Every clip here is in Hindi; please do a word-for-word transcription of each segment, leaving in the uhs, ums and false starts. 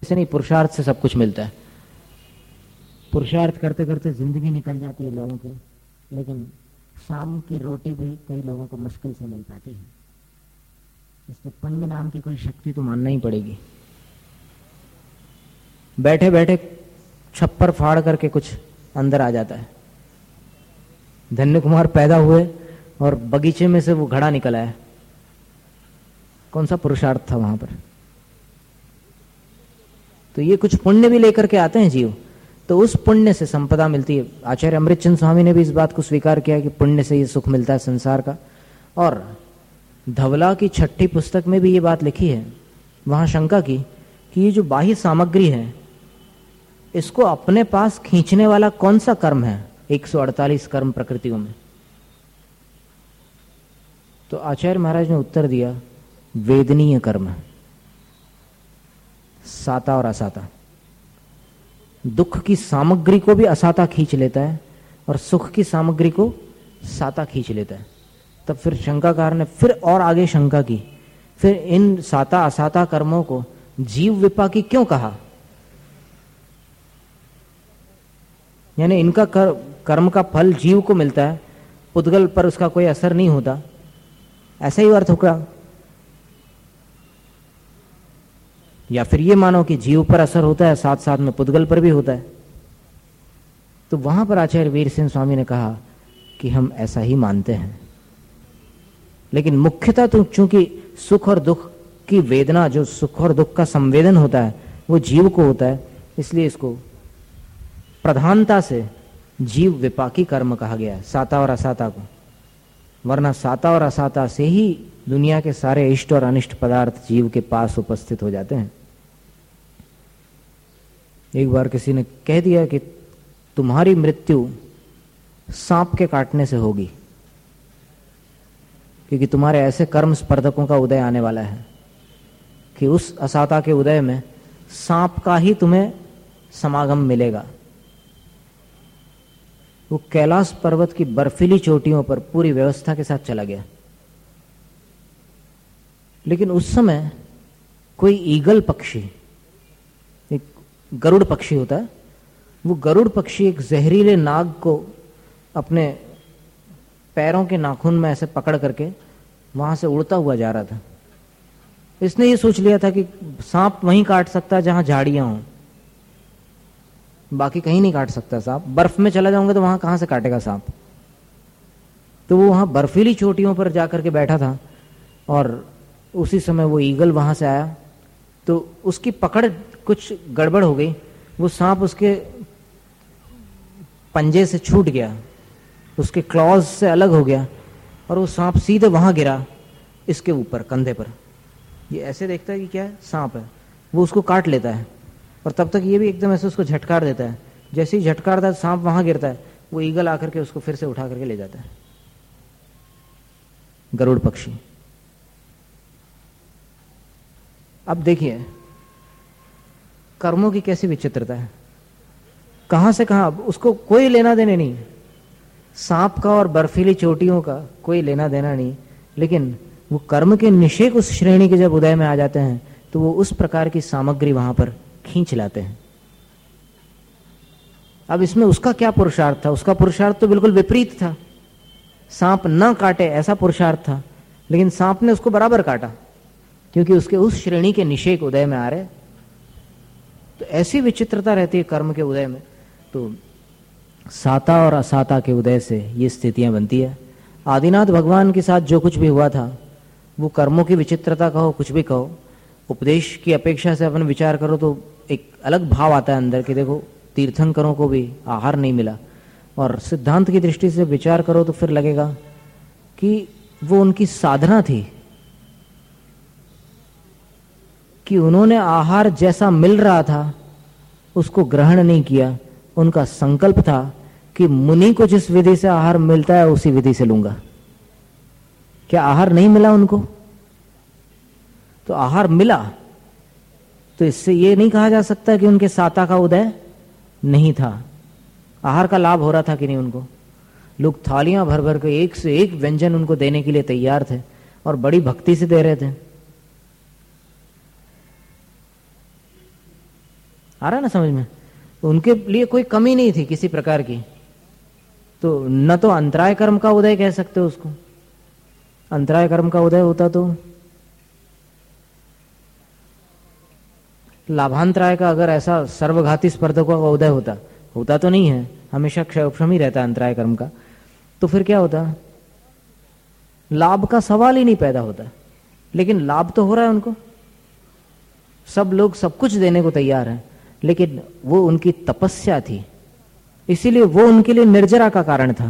ऐसे नहीं, पुरुषार्थ से सब कुछ मिलता है। पुरुषार्थ करते करते जिंदगी निकल जाती है लोगों की, लेकिन शाम की रोटी भी कई लोगों को मुश्किल से मिल पाती है। इसमें पुण्य नाम की कोई शक्ति तो मानना ही पड़ेगी। बैठे बैठे छप्पर फाड़ करके कुछ अंदर आ जाता है। धन्य कुमार पैदा हुए और बगीचे में से वो घड़ा निकल आया। कौन सा पुरुषार्थ था वहां पर? तो ये कुछ पुण्य भी लेकर के आते हैं जीव, तो उस पुण्य से संपदा मिलती है। आचार्य अमृतचंद स्वामी ने भी इस बात को स्वीकार किया कि पुण्य से ये सुख मिलता है संसार का। और धवला की छठी पुस्तक में भी ये बात लिखी है, वहां शंका की कि ये जो बाह्य सामग्री है इसको अपने पास खींचने वाला कौन सा कर्म है एक सौ अड़तालीस कर्म प्रकृतियों में? तो आचार्य महाराज ने उत्तर दिया, वेदनीय कर्म, साता और असाता। दुख की सामग्री को भी असाता खींच लेता है और सुख की सामग्री को साता खींच लेता है। तब फिर शंकाकार ने फिर और आगे शंका की, फिर इन साता असाता कर्मों को जीव विपाकी क्यों कहा? यानी इनका कर, कर्म का फल जीव को मिलता है, पुद्गल पर उसका कोई असर नहीं होता, ऐसा ही अर्थ होगा। या फिर ये मानो कि जीव पर असर होता है साथ साथ में पुद्गल पर भी होता है। तो वहां पर आचार्य वीर सिंह स्वामी ने कहा कि हम ऐसा ही मानते हैं, लेकिन मुख्यतः तो चूंकि सुख और दुख की वेदना, जो सुख और दुख का संवेदन होता है वो जीव को होता है, इसलिए इसको प्रधानता से जीव विपाकी कर्म कहा गया है, साता और असाता को। वरना साता और असाता से ही दुनिया के सारे इष्ट और अनिष्ट पदार्थ जीव के पास उपस्थित हो जाते हैं। एक बार किसी ने कह दिया कि तुम्हारी मृत्यु सांप के काटने से होगी, क्योंकि तुम्हारे ऐसे कर्म स्पर्धकों का उदय आने वाला है कि उस असाता के उदय में सांप का ही तुम्हें समागम मिलेगा। वो कैलाश पर्वत की बर्फीली चोटियों पर पूरी व्यवस्था के साथ चला गया, लेकिन उस समय कोई ईगल पक्षी, एक गरुड़ पक्षी होता है, वो गरुड़ पक्षी एक जहरीले नाग को अपने पैरों के नाखून में ऐसे पकड़ करके वहां से उड़ता हुआ जा रहा था। इसने ये सोच लिया था कि सांप वहीं काट सकता है जहां झाड़ियां हों, बाकी कहीं नहीं काट सकता सांप। बर्फ में चला जाऊंगा तो वहां कहां से काटेगा सांप? तो वो वहां बर्फीली चोटियों पर जाकर के बैठा था और उसी समय वो ईगल वहां से आया, तो उसकी पकड़ कुछ गड़बड़ हो गई। वो सांप उसके पंजे से छूट गया, उसके क्लॉज से अलग हो गया और वो सांप सीधे वहां गिरा, इसके ऊपर कंधे पर। ये ऐसे देखता है कि क्या है, सांप है, वो उसको काट लेता है और तब तक ये भी एकदम ऐसे उसको झटकार देता है। जैसे ही झटकारता है सांप वहां गिरता है, वो ईगल आकर के उसको फिर से उठा करके ले जाता है, गरुड़ पक्षी। अब देखिए कर्मों की कैसी विचित्रता है, कहां से कहां, उसको कोई लेना देने नहीं, सांप का और बर्फीली चोटियों का कोई लेना देना नहीं, लेकिन वो कर्म के निषेक उस श्रेणी के जब उदय में आ जाते हैं तो वो उस प्रकार की सामग्री वहां पर खींच लाते हैं। अब इसमें उसका क्या पुरुषार्थ था? उसका पुरुषार्थ तो बिल्कुल विपरीत था, सांप न काटे ऐसा पुरुषार्थ था, लेकिन सांप ने उसको बराबर काटा क्योंकि उसके उस श्रेणी के निषेक उदय में आ रहे। तो ऐसी विचित्रता रहती है कर्म के उदय में। तो साता और असाता के उदय से ये स्थितियां बनती है। आदिनाथ भगवान के साथ जो कुछ भी हुआ था, वो कर्मों की विचित्रता कहो, कुछ भी कहो, उपदेश की अपेक्षा से अपन विचार करो तो एक अलग भाव आता है अंदर कि देखो तीर्थंकरों को भी आहार नहीं मिला, और सिद्धांत की दृष्टि से विचार करो तो फिर लगेगा कि वो उनकी साधना थी कि उन्होंने आहार जैसा मिल रहा था उसको ग्रहण नहीं किया। उनका संकल्प था कि मुनि को जिस विधि से आहार मिलता है उसी विधि से लूंगा। क्या आहार नहीं मिला उनको? तो आहार मिला, तो इससे ये नहीं कहा जा सकता कि उनके साता का उदय नहीं था। आहार का लाभ हो रहा था कि नहीं उनको? लोग थालियां भर भर के एक से एक व्यंजन उनको देने के लिए तैयार थे और बड़ी भक्ति से दे रहे थे। आ रहा है ना समझ में? तो उनके लिए कोई कमी नहीं थी किसी प्रकार की। तो न तो अंतराय कर्म का उदय कह सकते हो उसको, अंतराय कर्म का उदय होता तो लाभांतराय का, अगर ऐसा सर्वघाती स्पर्धकों का उदय होता, होता तो नहीं है, हमेशा क्षयोपशम ही रहता है अंतराय कर्म का, तो फिर क्या होता? लाभ का सवाल ही नहीं पैदा होता। लेकिन लाभ तो हो रहा है उनको, सब लोग सब कुछ देने को तैयार हैं, लेकिन वो उनकी तपस्या थी, इसीलिए वो उनके लिए निर्जरा का कारण था।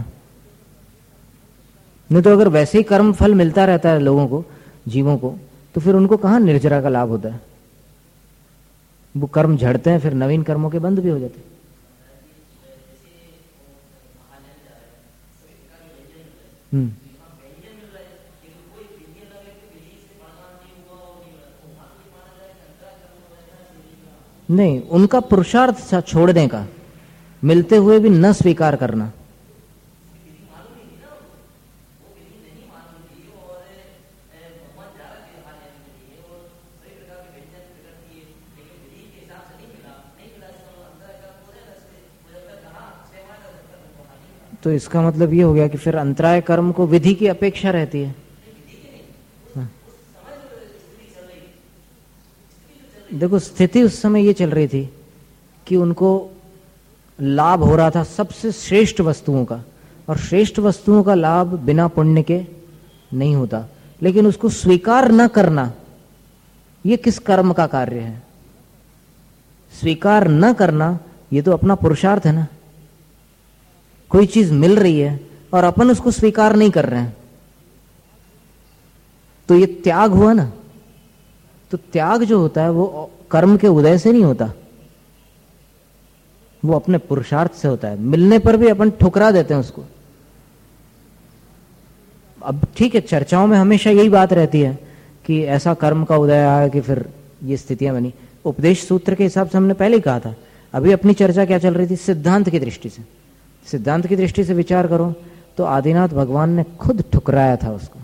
नहीं तो अगर वैसे ही कर्म फल मिलता रहता है लोगों को, जीवों को, तो फिर उनको कहां निर्जरा का लाभ होता है? वो कर्म झड़ते हैं, फिर नवीन कर्मों के बंद भी हो जाते हैं। हम्म नहीं, उनका पुरुषार्थ छोड़ने का, मिलते हुए भी न स्वीकार करना। तो इसका मतलब ये हो गया कि फिर अंतराय कर्म को विधि की अपेक्षा रहती है। हाँ। देखो, स्थिति उस समय ये चल रही थी कि उनको लाभ हो रहा था सबसे श्रेष्ठ वस्तुओं का, और श्रेष्ठ वस्तुओं का लाभ बिना पुण्य के नहीं होता। लेकिन उसको स्वीकार न करना, ये किस कर्म का कार्य है? स्वीकार न करना, ये तो अपना पुरुषार्थ है ना। कोई चीज मिल रही है और अपन उसको स्वीकार नहीं कर रहे हैं, तो ये त्याग हुआ ना। तो त्याग जो होता है वो कर्म के उदय से नहीं होता, वो अपने पुरुषार्थ से होता है। मिलने पर भी अपन ठुकरा देते हैं उसको। अब ठीक है, चर्चाओं में हमेशा यही बात रहती है कि ऐसा कर्म का उदय आया कि फिर ये स्थितियां बनी। उपदेश सूत्र के हिसाब से हमने पहले ही कहा था। अभी अपनी चर्चा क्या चल रही थी? सिद्धांत की दृष्टि से। सिद्धांत की दृष्टि से विचार करो तो आदिनाथ भगवान ने खुद ठुकराया था उसको।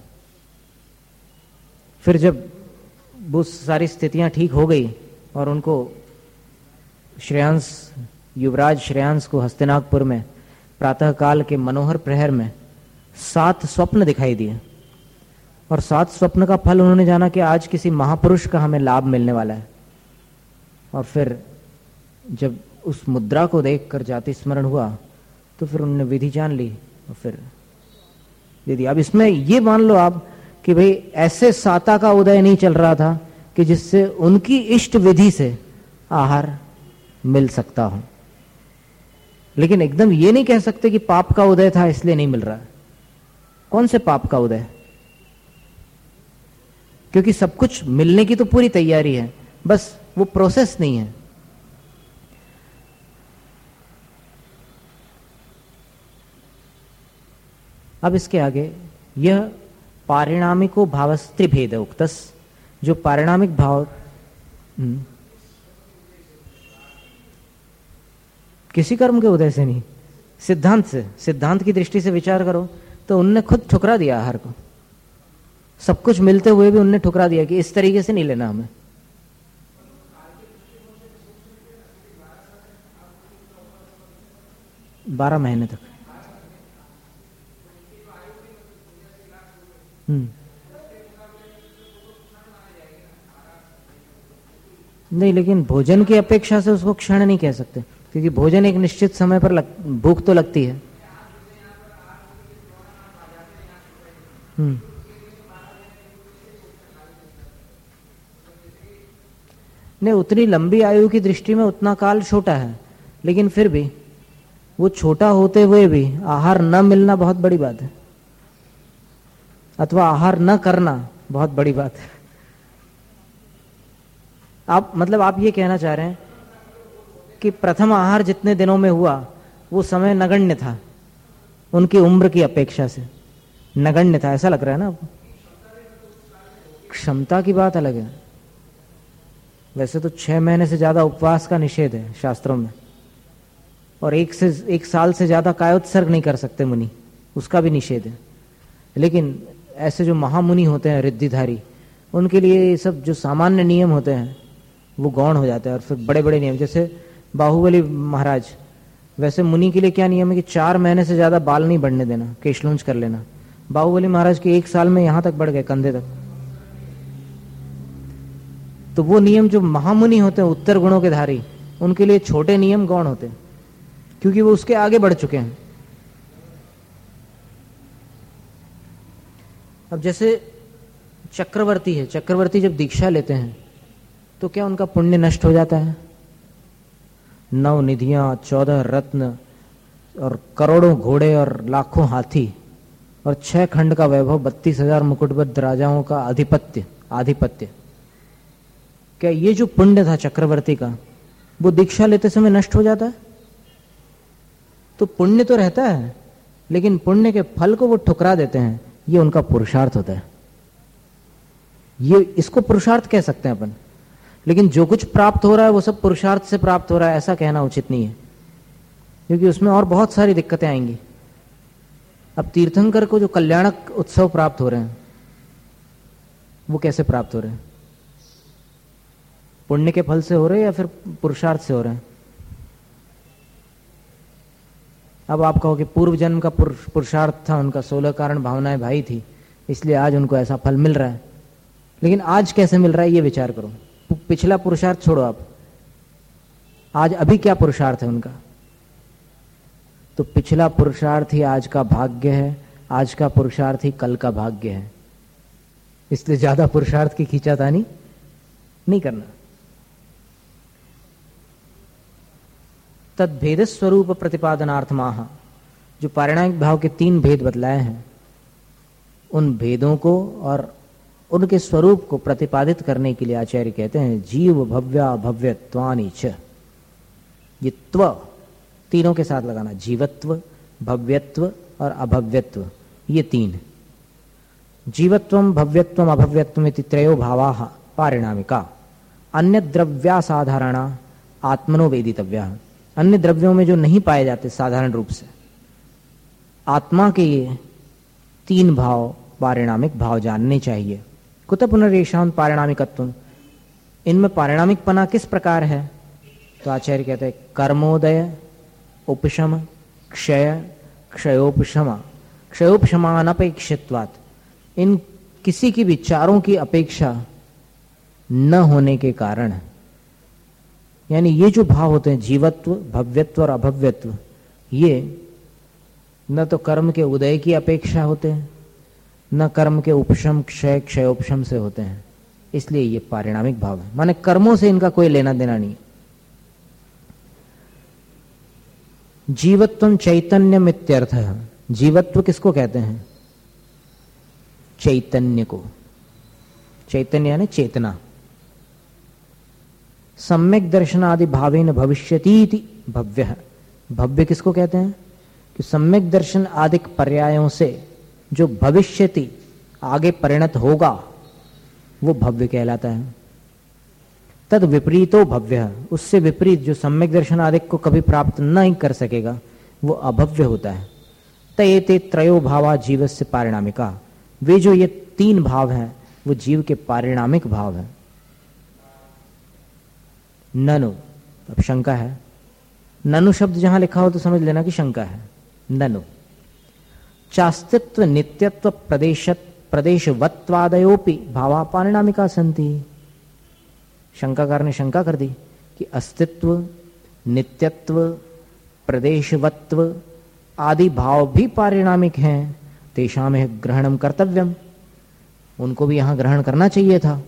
फिर जब वो सारी स्थितियां ठीक हो गई और उनको श्रेयांश, युवराज श्रेयांश को हस्तिनापुर में प्रातःकाल के मनोहर प्रहर में सात स्वप्न दिखाई दिए, और सात स्वप्न का फल उन्होंने जाना कि आज किसी महापुरुष का हमें लाभ मिलने वाला है। और फिर जब उस मुद्रा को देखकर जाति स्मरण हुआ तो फिर उन्होंने विधि जान ली और फिर दे दिया। अब इसमें ये मान लो आप कि भाई ऐसे साता का उदय नहीं चल रहा था कि जिससे उनकी इष्ट विधि से आहार मिल सकता हो, लेकिन एकदम ये नहीं कह सकते कि पाप का उदय था इसलिए नहीं मिल रहा। कौन से पाप का उदय? क्योंकि सब कुछ मिलने की तो पूरी तैयारी है, बस वो प्रोसेस नहीं है। अब इसके आगे यह पारिणामिको भावस्त्रिभेद उक्तस, जो पारिणामिक भाव किसी कर्म के उदय से नहीं, सिद्धांत से, सिद्धांत की दृष्टि से विचार करो तो उनने खुद ठुकरा दिया आहार को। सब कुछ मिलते हुए भी उनने ठुकरा दिया कि इस तरीके से नहीं लेना हमें। बारह महीने तक। हम्म नहीं, लेकिन भोजन की अपेक्षा से उसको क्षण नहीं कह सकते, क्योंकि भोजन एक निश्चित समय पर लग, भूख तो लगती है। हम्म नहीं, उतनी लंबी आयु की दृष्टि में उतना काल छोटा है, लेकिन फिर भी वो छोटा होते हुए भी आहार न मिलना बहुत बड़ी बात है, अथवा आहार न करना बहुत बड़ी बात है। आप मतलब आप ये कहना चाह रहे हैं कि प्रथम आहार जितने दिनों में हुआ वो समय नगण्य था, उनकी उम्र की अपेक्षा से नगण्य था, ऐसा लग रहा है ना आपको? क्षमता की बात अलग है। वैसे तो छह महीने से ज्यादा उपवास का निषेध है शास्त्रों में, और एक से एक साल से ज्यादा कायोत्सर्ग नहीं कर सकते मुनि, उसका भी निषेध है। लेकिन ऐसे जो महामुनि होते हैं रिद्धिधारी, उनके लिए ये सब जो सामान्य नियम होते हैं वो गौण हो जाता है। और फिर बड़े बड़े नियम, जैसे बाहुबली महाराज, वैसे मुनि के लिए क्या नियम है कि चार महीने से ज्यादा बाल नहीं बढ़ने देना, केशलूंज कर लेना। बाहुबली महाराज के एक साल में यहां तक बढ़ गए, कंधे तक। तो वो नियम जो महामुनि होते हैं, उत्तर गुणों के धारी, उनके लिए छोटे नियम गौण होते हैं, क्योंकि वो उसके आगे बढ़ चुके हैं। अब जैसे चक्रवर्ती है, चक्रवर्ती जब दीक्षा लेते हैं तो क्या उनका पुण्य नष्ट हो जाता है? नौ निधियां, चौदह रत्न और करोड़ों घोड़े और लाखों हाथी और छह खंड का वैभव, बत्तीस हजार मुकुटबद्ध राजाओं का आधिपत्य आधिपत्य क्या ये जो पुण्य था चक्रवर्ती का, वो दीक्षा लेते समय नष्ट हो जाता है? तो पुण्य तो रहता है, लेकिन पुण्य के फल को वो ठुकरा देते हैं। ये उनका पुरुषार्थ होता है। ये इसको पुरुषार्थ कह सकते हैं अपन, लेकिन जो कुछ प्राप्त हो रहा है वो सब पुरुषार्थ से प्राप्त हो रहा है, ऐसा कहना उचित नहीं है, क्योंकि उसमें और बहुत सारी दिक्कतें आएंगी। अब तीर्थंकर को जो कल्याणक उत्सव प्राप्त हो रहे हैं, वो कैसे प्राप्त हो रहे हैं? पुण्य के फल से हो रहे हैं या फिर पुरुषार्थ से हो रहे हैं? अब आप कहो कि पूर्व जन्म का पुरुषार्थ था उनका, सोलह कारण भावनाएं भाई थी, इसलिए आज उनको ऐसा फल मिल रहा है। लेकिन आज कैसे मिल रहा है ये विचार करो। पिछला पुरुषार्थ छोड़ो, आप आज अभी क्या पुरुषार्थ है उनका? तो पिछला पुरुषार्थ ही आज का भाग्य है, आज का पुरुषार्थ ही कल का भाग्य है। इसलिए ज्यादा पुरुषार्थ की खींचातानी नहीं करना। तद भेद स्वरूप प्रतिपादनार्थमाह, जो पारिणामिक भाव के तीन भेद बतलाए हैं, उन भेदों को और उनके स्वरूप को प्रतिपादित करने के लिए आचार्य कहते हैं जीव भव्या भव्यत्वानि च। ये त्व तीनों के साथ लगाना, जीवत्व, भव्यत्व और अभव्यत्व, ये तीन। जीवत्वम भव्यत्वम अभव्यत्वम इति त्रयो भावाः पारिणामिका। अन्य द्रव्यासाधारणा आत्मनो वेदितव्या। अन्य द्रव्यों में जो नहीं पाए जाते साधारण रूप से, आत्मा के ये तीन भाव पारिणामिक भाव जानने चाहिए। कुत पुनरेषां पारिणामिकत्वम, इनमें पारिणामिकपना किस प्रकार है? तो आचार्य कहते हैं कर्मोदय, उपशम, क्षय, क्षयोपशमा, क्षयोपशमानपेक्षित्वात्। इन किसी की भी चारों की अपेक्षा न होने के कारण, यानी ये जो भाव होते हैं जीवत्व, भव्यत्व और अभव्यत्व, ये न तो कर्म के उदय की अपेक्षा होते हैं, न कर्म के उपशम, क्षय, क्षयोपशम से होते हैं। इसलिए ये पारिणामिक भाव है, माने कर्मों से इनका कोई लेना देना नहीं। जीवत्वम चैतन्यम इत्यर्थः। जीवत्व किसको कहते हैं? चैतन्य को। चैतन्य यानी चेतना। सम्यक दर्शनादि भावेन भविष्यतीति भव्य। भव्य किसको कहते हैं? कि सम्यक दर्शन आदि पर्यायों से जो भविष्यति आगे परिणत होगा वो भव्य कहलाता है। तद विपरीतो भव्य, उससे विपरीत जो सम्यक दर्शन आदि को कभी प्राप्त नहीं कर सकेगा वो अभव्य होता है। तयेते त्रयो भावा जीवस्य पारिणामिका। वे जो ये तीन भाव हैं वो जीव के पारिणामिक भाव हैं। ननु, अब शंका है। ननु शब्द जहां लिखा हो तो समझ लेना कि शंका है। ननु चास्तित्व नित्यत्व प्रदेशत प्रदेशवत्वादयोपि भावा पारिणामिका संति। शंकाकार ने शंका कर दी कि अस्तित्व, नित्यत्व, प्रदेशवत्व आदि भाव भी पारिणामिक हैं, तेषां ग्रहणम कर्तव्यम। उनको भी यहां ग्रहण करना चाहिए था।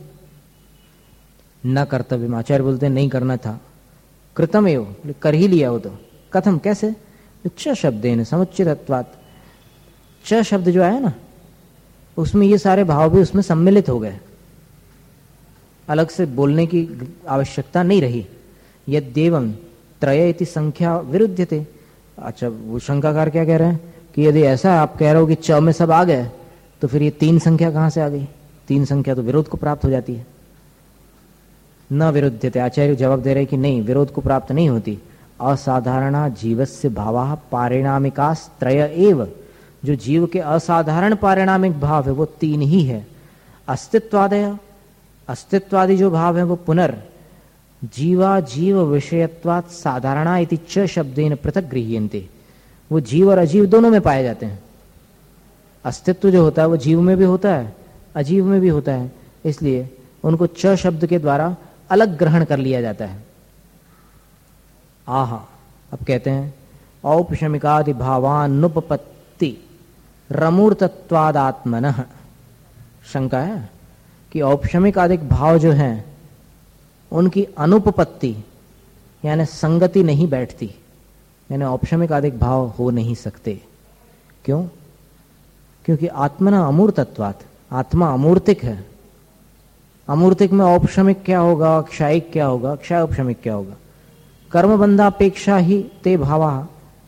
न कर्तव्य, आचार्य बोलते नहीं करना था। कृतम एव, कर ही लिया वो तो। कथम, कैसे? च शब्देन समुच्चितत्वात्। च शब्द जो है ना, उसमें ये सारे भाव भी उसमें सम्मिलित हो गए, अलग से बोलने की आवश्यकता नहीं रही। यद्येवं त्रय इति संख्या विरुध्यते। अच्छा, वो शंकाकार क्या कह रहे हैं कि यदि ऐसा आप कह रहे हो कि च में सब आ गए तो फिर ये तीन संख्या कहां से आ गई? तीन संख्या तो विरोध को प्राप्त हो जाती है। न विरुद्धते, आचार्य जवाब दे रहे कि नहीं, विरोध को प्राप्त नहीं होती। असाधारणा जीवस्य भावा पारिणामिकास्त्रय एव। जो जीव के असाधारण पारिणामिक भाव है वो तीन ही है। अस्तित्वादय, अस्तित्वादि जो भाव है वो पुनर् जीवा जीव विषयत्वात् साधारणा इति च शब्देन पृथक गृह्यन्ते। वो जीव और अजीव दोनों में पाए जाते हैं। अस्तित्व जो होता है वो जीव में भी होता है, अजीव में भी होता है, इसलिए उनको च शब्द के द्वारा अलग ग्रहण कर लिया जाता है। आहा, अब कहते हैं औपशमिकादि भावानुपपत्ति रमूर्तत्वादात्मनः। शंका है कि औपशमिक आदिक भाव जो हैं उनकी अनुपपत्ति यानी संगति नहीं बैठती, यानी औपशमिक आदिक भाव हो नहीं सकते। क्यों? क्योंकि आत्मना अमूर्तत्वात्, आत्मा अमूर्तिक है। अमूर्तिक में औपशमिक क्या होगा, क्षायिक क्या होगा, क्षय औपशमिक क्या होगा? कर्मबंधापेक्षा ही ते भावा,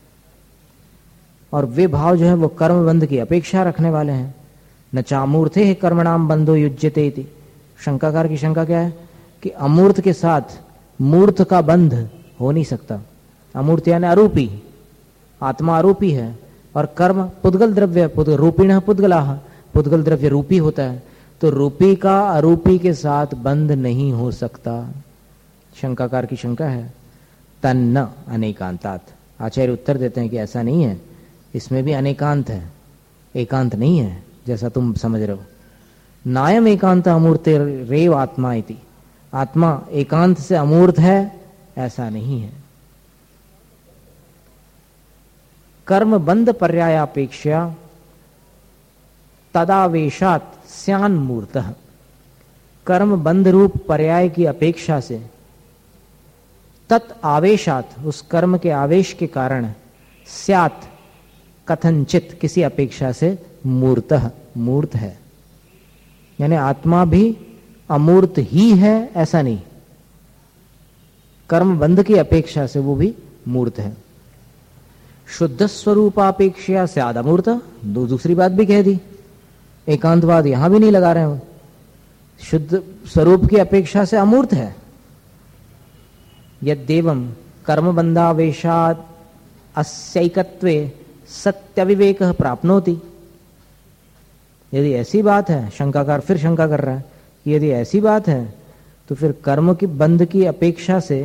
और वे भाव जो है वो कर्मबंध की अपेक्षा रखने वाले हैं। न चामूर्थे है कर्मणाम बंधो युज्यते इति। शंकाकार की शंका क्या है कि अमूर्त के साथ मूर्त का बंध हो नहीं सकता। अमूर्त यानी अरूपी, आत्मा अरूपी है, और कर्म पुद्गल द्रव्य, रूपिण पुद्गलाः, पुद्गल द्रव्य रूपी होता है, तो रूपी का अरूपी के साथ बंध नहीं हो सकता। शंकाकार की शंका है। तन्न अनेकांतात। आचार्य उत्तर देते हैं कि ऐसा नहीं है, इसमें भी अनेकांत है, एकांत नहीं है जैसा तुम समझ रहे हो। नायम एकांत अमूर्ते रेव आत्मा इति। आत्मा एकांत से अमूर्त है ऐसा नहीं है। कर्म बंध पर्यायापेक्षा तदावेशात स्यान मूर्तः। कर्म बंध रूप पर्याय की अपेक्षा से तत् आवेशात, उस कर्म के आवेश के कारण, स्यात कथनचित, किसी अपेक्षा से, मूर्तः, मूर्त है। यानी आत्मा भी अमूर्त ही है ऐसा नहीं, कर्म बंध की अपेक्षा से वो भी मूर्त है। शुद्ध स्वरूपापेक्षा स्याद अमूर्त। दो दूसरी बात भी कह दी, एकांतवाद यहां भी नहीं लगा रहे हो। शुद्ध स्वरूप की अपेक्षा से अमूर्त है। यद्देवं कर्मबंधावेशाद अस्यैकत्वे सत्यविवेक प्राप्नोति। यदि ऐसी बात है, शंकाकार फिर शंका कर रहा है कि यदि ऐसी बात है तो फिर कर्म की बंध की अपेक्षा से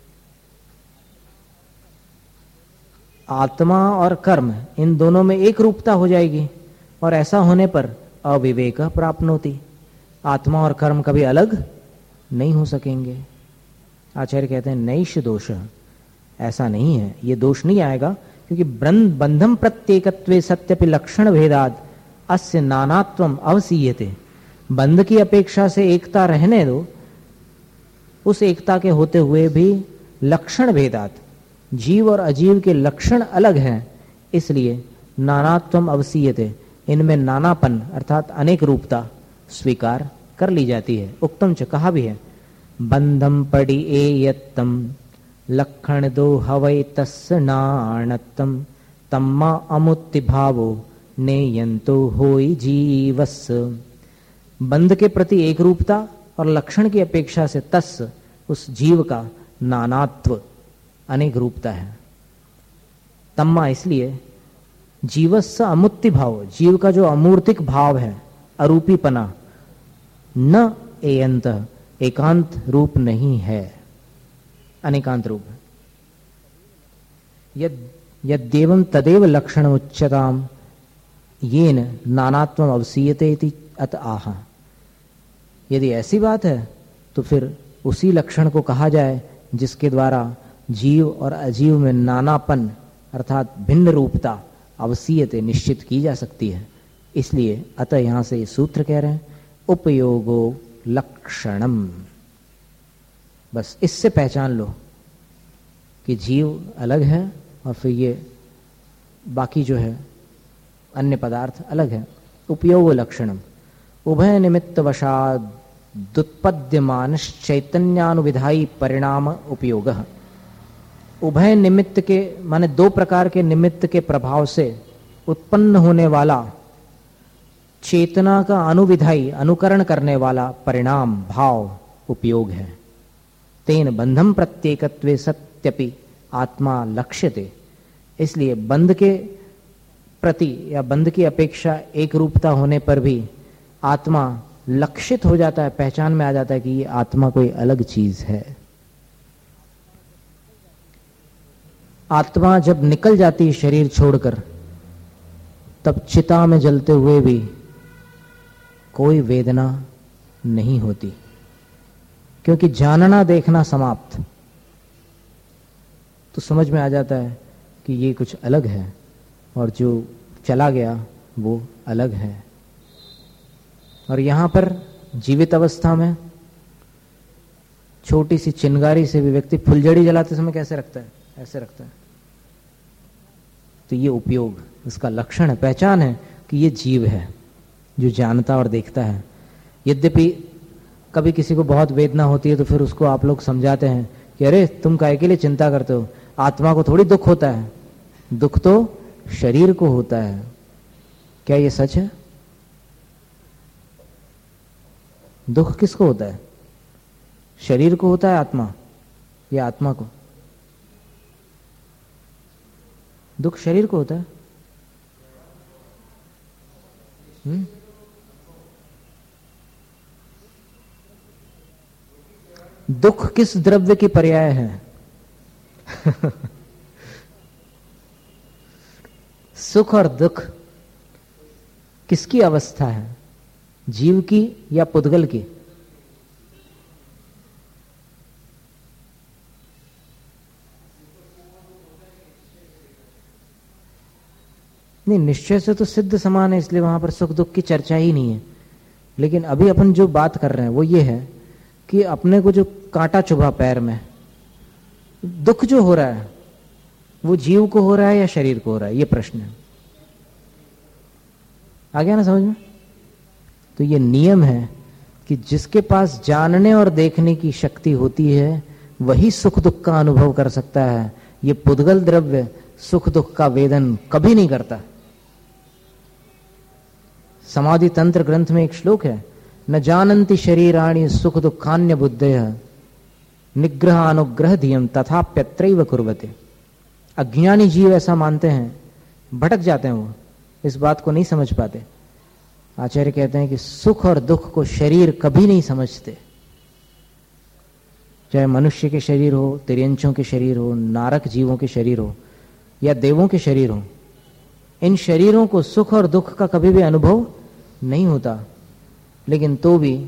आत्मा और कर्म इन दोनों में एक रूपता हो जाएगी, और ऐसा होने पर अविवेक प्राप्नोति, आत्मा और कर्म कभी अलग नहीं हो सकेंगे। आचार्य कहते हैं नैष दोष, ऐसा नहीं है, ये दोष नहीं आएगा, क्योंकि बंधम प्रत्येकत्वे सत्यपि लक्षण भेदाद अस्य नानात्वम अवसीयते। बंध की अपेक्षा से एकता रहने दो, उस एकता के होते हुए भी लक्षण भेदात, जीव और अजीव के लक्षण अलग हैं, इसलिए नानात्वम अवसीयते, इनमें नानापन अर्थात अनेक रूपता स्वीकार कर ली जाती है। उक्तम च, कहा भी है, बंधम पड़ी ए यत्तम लक्षण दो हवै तस्य नाणत्तम तम्मा अमुत्ति भावो नेयंतो होई जीवस। बंध के प्रति एक रूपता और लक्षण की अपेक्षा से तस्, उस जीव का नानात्व, अनेक रूपता है। तम्मा इसलिए जीवस्य अमुत्ति भाव, जीव का जो अमूर्तिक भाव है, अरूपीपना, न एयंत, एकांत रूप नहीं है, अनेकांत रूप है। यद यद्देवं तदेव लक्षण उच्यताम येन नानात्वम अवसीयते इति अत आह। यदि ऐसी बात है तो फिर उसी लक्षण को कहा जाए जिसके द्वारा जीव और अजीव में नानापन अर्थात भिन्न रूपता अवसीयते निश्चित की जा सकती है। इसलिए अतः यहां से सूत्र कह रहे हैं उपयोगो लक्षणम। बस इससे पहचान लो कि जीव अलग है और फिर ये बाकी जो है अन्य पदार्थ अलग है। उपयोग लक्षणम उभय निमित्त वशाद दुत्पद्यमान चैतन्यानुविधायी परिणाम उपयोग। उभय निमित्त के माने दो प्रकार के निमित्त के प्रभाव से उत्पन्न होने वाला चेतना का अनुविधायी अनुकरण करने वाला परिणाम भाव उपयोग है। तेन बंधम प्रत्येकत्वे सत्यपि आत्मा लक्ष्यते। इसलिए बंध के प्रति या बंध की अपेक्षा एक रूपता होने पर भी आत्मा लक्षित हो जाता है, पहचान में आ जाता है कि ये आत्मा कोई अलग चीज है। आत्मा जब निकल जाती है शरीर छोड़कर, तब चिता में जलते हुए भी कोई वेदना नहीं होती, क्योंकि जानना देखना समाप्त। तो समझ में आ जाता है कि ये कुछ अलग है और जो चला गया वो अलग है। और यहां पर जीवित अवस्था में छोटी सी चिंगारी से भी व्यक्ति फुलझड़ी जलाते समय कैसे रखता है? ऐसे रखता है। तो ये उपयोग, इसका लक्षण है, पहचान है कि ये जीव है जो जानता और देखता है। यद्यपि कभी किसी को बहुत वेदना होती है तो फिर उसको आप लोग समझाते हैं कि अरे तुम काहे के लिए चिंता करते हो, आत्मा को थोड़ी दुख होता है, दुख तो शरीर को होता है। क्या ये सच है? दुख किसको होता है? शरीर को होता है आत्मा या आत्मा को? दुख शरीर को होता है। हुँ? दुख किस द्रव्य की पर्याय है? सुख और दुख किसकी अवस्था है? जीव की या पुद्गल की? नहीं, निश्चय से तो सिद्ध समान है, इसलिए वहां पर सुख दुख की चर्चा ही नहीं है। लेकिन अभी अपन जो बात कर रहे हैं वो ये है कि अपने को जो कांटा चुभा पैर में, दुख जो हो रहा है वो जीव को हो रहा है या शरीर को हो रहा है, ये प्रश्न है। आ गया ना समझ में? तो ये नियम है कि जिसके पास जानने और देखने की शक्ति होती है वही सुख दुख का अनुभव कर सकता है। ये पुद्गल द्रव्य सुख दुख का वेदन कभी नहीं करता। समाधि तंत्र ग्रंथ में एक श्लोक है, न जानन्ति शरीराणि सुख दुखान्य बुद्धयः निग्रह अनुग्रह धियम तथाप्यत्रैव कुर्वते। अज्ञानी जीव ऐसा मानते हैं, भटक जाते हैं, वो इस बात को नहीं समझ पाते। आचार्य कहते हैं कि सुख और दुख को शरीर कभी नहीं समझते। चाहे मनुष्य के शरीर हो, तिर्यंचों के शरीर हो, नारक जीवों के शरीर हो या देवों के शरीर हो, इन शरीरों को सुख और दुख का कभी भी अनुभव नहीं होता। लेकिन तो भी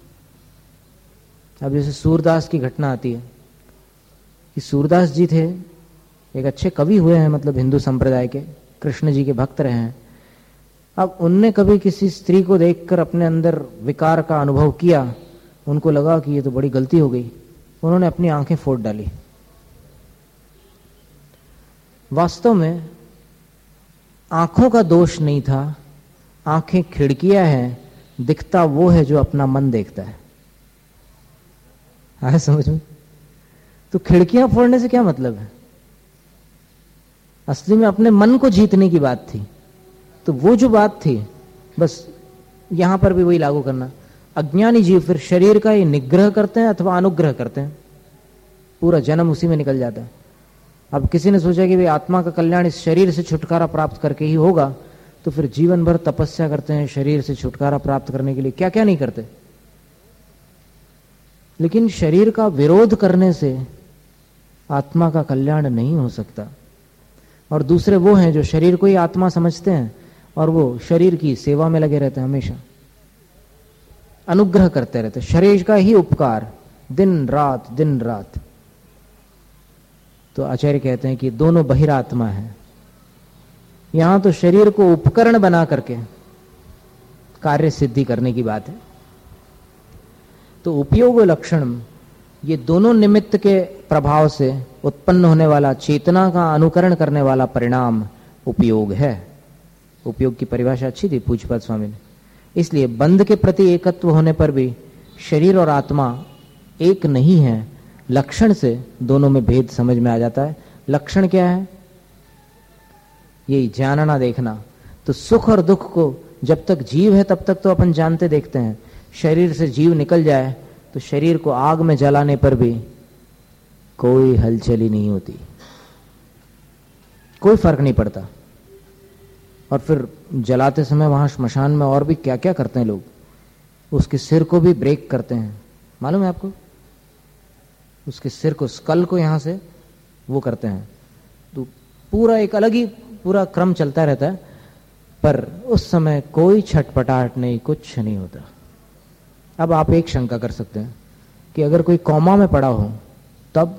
अब जैसे सूरदास की घटना आती है कि सूरदास जी थे, एक अच्छे कवि हुए हैं, मतलब हिंदू संप्रदाय के, कृष्ण जी के भक्त रहे हैं। अब उनने कभी किसी स्त्री को देखकर अपने अंदर विकार का अनुभव किया, उनको लगा कि ये तो बड़ी गलती हो गई, उन्होंने अपनी आंखें फोड़ डाली। वास्तव में आंखों का दोष नहीं था, आंखें खिड़कियां हैं, दिखता वो है जो अपना मन देखता है। आया समझ में? तो खिड़कियां फोड़ने से क्या मतलब है? असली में अपने मन को जीतने की बात थी। तो वो जो बात थी, बस यहां पर भी वही लागू करना। अज्ञानी जीव फिर शरीर का ही निग्रह करते हैं अथवा अनुग्रह करते हैं, पूरा जन्म उसी में निकल जाता है। अब किसी ने सोचा कि भाई आत्मा का कल्याण इस शरीर से छुटकारा प्राप्त करके ही होगा, तो फिर जीवन भर तपस्या करते हैं शरीर से छुटकारा प्राप्त करने के लिए, क्या क्या नहीं करते। लेकिन शरीर का विरोध करने से आत्मा का कल्याण नहीं हो सकता। और दूसरे वो हैं जो शरीर को ही आत्मा समझते हैं और वो शरीर की सेवा में लगे रहते हैं, हमेशा अनुग्रह करते रहते, शरीर का ही उपकार दिन रात दिन रात। तो आचार्य कहते हैं कि दोनों बहिरात्मा है। यहां तो शरीर को उपकरण बना करके कार्य सिद्धि करने की बात है। तो उपयोग लक्षण, ये दोनों निमित्त के प्रभाव से उत्पन्न होने वाला चेतना का अनुकरण करने वाला परिणाम उपयोग है। उपयोग की परिभाषा अच्छी थी पूज्यपाद स्वामी ने। इसलिए बंध के प्रति एकत्व होने पर भी शरीर और आत्मा एक नहीं है। लक्षण से दोनों में भेद समझ में आ जाता है। लक्षण क्या है? यही जानना देखना। तो सुख और दुख को जब तक जीव है तब तक तो अपन जानते देखते हैं। शरीर से जीव निकल जाए तो शरीर को आग में जलाने पर भी कोई हलचल ही नहीं होती, कोई फर्क नहीं पड़ता। और फिर जलाते समय वहां श्मशान में और भी क्या क्या करते हैं लोग, उसके सिर को भी ब्रेक करते हैं, मालूम है आपको? उसके सिर को, स्कल को यहां से वो करते हैं। तो पूरा एक अलग ही पूरा क्रम चलता रहता है, पर उस समय कोई छटपटाहट नहीं, कुछ नहीं होता। अब आप एक शंका कर सकते हैं कि अगर कोई कॉमा में पड़ा हो तब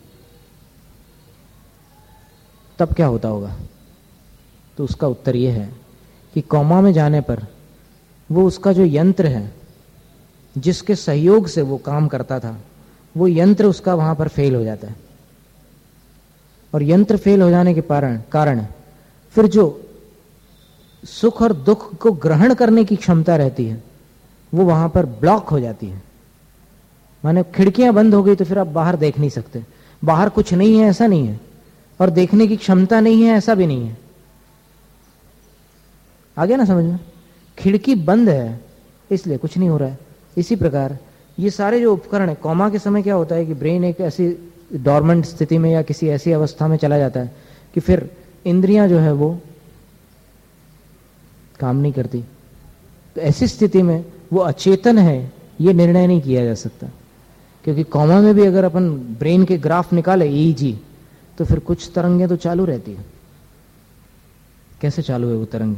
तब क्या होता होगा? तो उसका उत्तर यह है कि कॉमा में जाने पर वो उसका जो यंत्र है जिसके सहयोग से वो काम करता था, वो यंत्र उसका वहां पर फेल हो जाता है। और यंत्र फेल हो जाने के कारण कारण फिर जो सुख और दुख को ग्रहण करने की क्षमता रहती है वो वहां पर ब्लॉक हो जाती है। माने खिड़कियां बंद हो गई तो फिर आप बाहर देख नहीं सकते, बाहर कुछ नहीं है ऐसा नहीं है, और देखने की क्षमता नहीं है ऐसा भी नहीं है। आ गया ना समझ में? खिड़की बंद है इसलिए कुछ नहीं हो रहा है। इसी प्रकार ये सारे जो उपकरण है, कॉमा के समय क्या होता है कि ब्रेन एक ऐसी डॉर्मेंट स्थिति में या किसी ऐसी अवस्था में चला जाता है कि फिर इंद्रियां जो है वो काम नहीं करती। तो ऐसी स्थिति में वो अचेतन है ये निर्णय नहीं किया जा सकता, क्योंकि कॉमा में भी अगर अपन ब्रेन के ग्राफ निकाले ईईजी तो फिर कुछ तरंगें तो चालू रहती है। कैसे चालू है वो तरंग?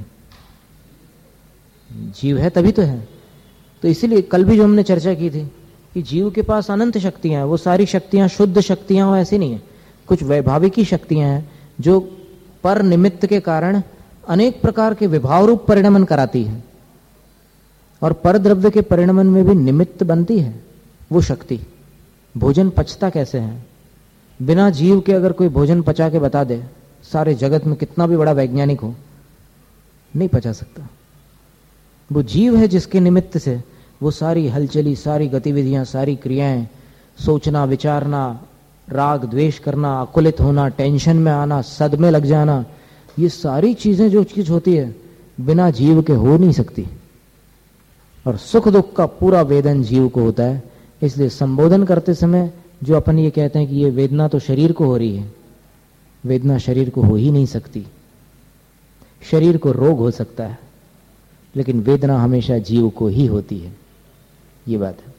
जीव है तभी तो है। तो इसीलिए कल भी जो हमने चर्चा की थी कि जीव के पास अनंत शक्तियां हैं, वो सारी शक्तियां शुद्ध शक्तियां हो ऐसी नहीं है। कुछ वैभाविकी शक्तियां हैं जो पर निमित्त के कारण अनेक प्रकार के विभाव रूप परिणमन कराती है, और पर द्रव्य के परिणमन में भी निमित्त बनती है वो शक्ति। भोजन पचता कैसे है? बिना जीव के अगर कोई भोजन पचा के बता दे, सारे जगत में कितना भी बड़ा वैज्ञानिक हो, नहीं पचा सकता। वो जीव है जिसके निमित्त से वो सारी हलचली, सारी गतिविधियां, सारी क्रियाएं, सोचना, विचारना, राग द्वेष करना, आकुलित होना, टेंशन में आना, सदमे लग जाना, ये सारी चीजें जो चीज होती है बिना जीव के हो नहीं सकती। और सुख दुख का पूरा वेदन जीव को होता है। इसलिए संबोधन करते समय जो अपन ये कहते हैं कि ये वेदना तो शरीर को हो रही है, वेदना शरीर को हो ही नहीं सकती। शरीर को रोग हो सकता है लेकिन वेदना हमेशा जीव को ही होती है। ये बात है।